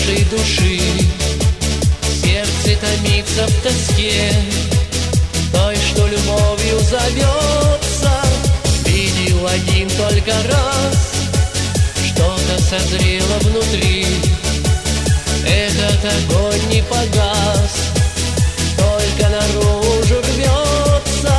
наболевшей души. Сердце томится в тоске той, что любовью зовется. Видел один только раз, что-то созрело внутри. Этот огонь не погас, только наружу рвется.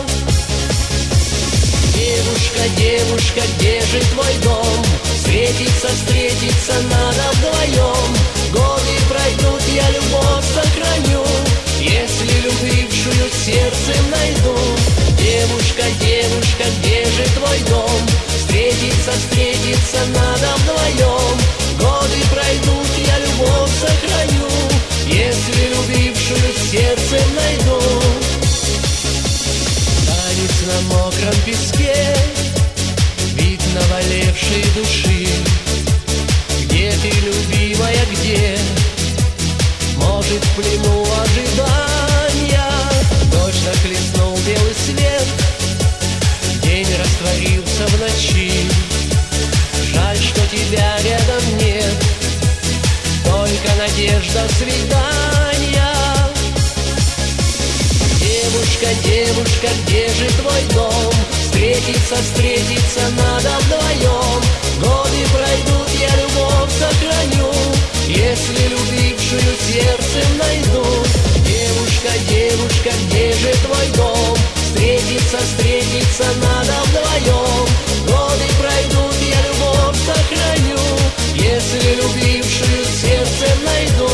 Девушка, девушка, где же твой дом? Встретиться надо вдвоем. Годы пройдут, я любовь сохраню, если любившую сердцем найду. Девушка, девушка, где же твой дом? Встретиться надо вдвоем. Годы пройдут, я любовь сохраню, если любившую сердцем найду. Танец на мокром песке, вид наболевшей души. Где ты, любимая, где? Может, в плену ожидания. Точно хлестнул белый свет, день растворился в ночи. Жаль, что тебя рядом нет, только надежда свидания. Девушка, девушка, где же твой дом? Встретиться надо вдвоем. Годы пройдут, я любовь сохраню, если любившую сердцем найду. Девушка, девушка, где же твой дом? Встретиться надо вдвоем. Годы пройдут, я любовь сохраню, если любившую сердцем найду.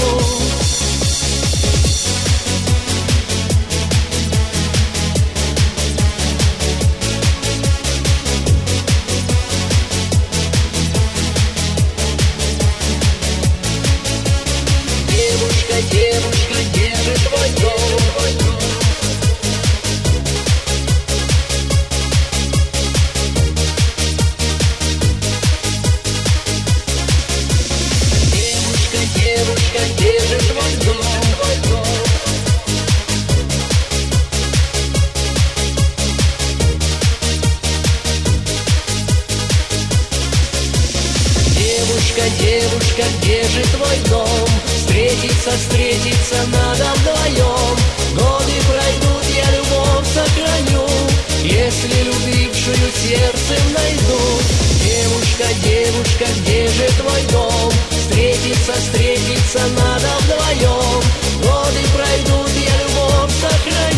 Девушка, девушка, где же твой дом? Девушка, девушка, где же твой дом? Девушка, девушка, где же твой дом? Встретиться надо вдвоем. Годы пройдут, я любовь сохраню, если любившую сердцем найду. Девушка, девушка, где же твой дом? Встретиться надо вдвоем. Годы пройдут, я любовь сохраню.